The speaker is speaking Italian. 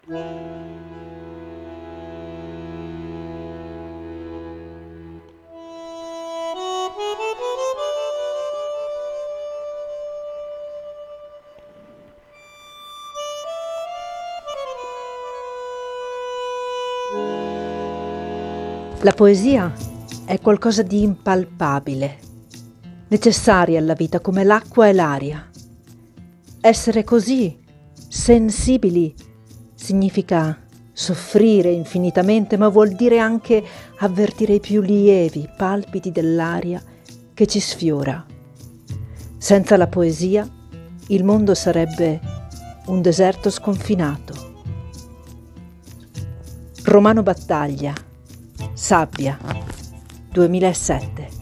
La poesia è qualcosa di impalpabile, necessaria alla vita come l'acqua e l'aria. Essere così sensibili significa soffrire infinitamente, ma vuol dire anche avvertire i più lievi palpiti dell'aria che ci sfiora. Senza la poesia il mondo sarebbe un deserto sconfinato. Romano Battaglia, Sabbia, 2007.